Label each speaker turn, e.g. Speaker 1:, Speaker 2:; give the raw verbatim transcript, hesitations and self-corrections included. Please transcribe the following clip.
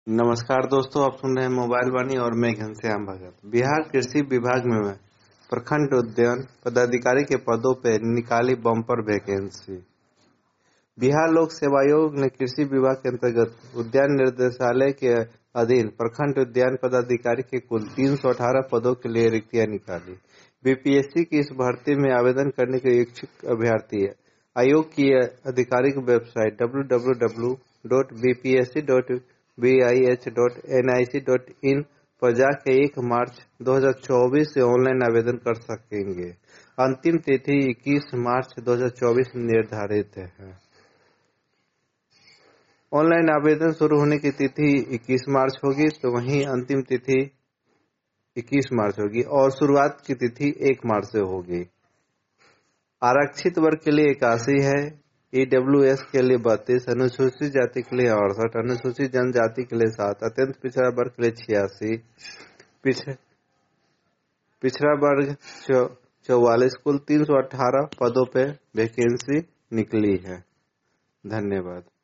Speaker 1: नमस्कार दोस्तों, आप सुन रहे हैं मोबाइल वाणी और मैं घनश्याम भगत। बिहार कृषि विभाग में प्रखंड उद्यान पदाधिकारी के पदों पर निकाली बम्पर वैकेंसी। बिहार लोक सेवा आयोग ने कृषि विभाग के अंतर्गत उद्यान निर्देशालय के अधीन प्रखंड उद्यान पदाधिकारी के कुल तीन सौ अठारह पदों के लिए रिक्तियां निकाली। बीपीएससी की इस भर्ती में आवेदन करने के इच्छुक अभ्यर्थी आयोग की आधिकारिक website W W W dot B P S C dot B I H dot N I C dot in पर जाकर एक मार्च दो हज़ार चौबीस से ऑनलाइन आवेदन कर सकेंगे। अंतिम तिथि इक्कीस मार्च दो हज़ार चौबीस निर्धारित है। ऑनलाइन आवेदन शुरू होने की तिथि इक्कीस मार्च होगी, तो वहीं अंतिम तिथि इक्कीस मार्च होगी और शुरुआत की तिथि एक मार्च से होगी। आरक्षित वर्ग के लिए इक्यासी है, ईडब्ल्यू एस के लिए बत्तीस, अनुसूचित जाति के लिए अड़सठ, अनुसूचित जनजाति के लिए सात, अत्यंत पिछड़ा वर्ग के लिए छियासी, पिछड़ा वर्ग चौवालीस, कुल तीन सौ अठारह पदों पे वैकेंसी निकली है। धन्यवाद।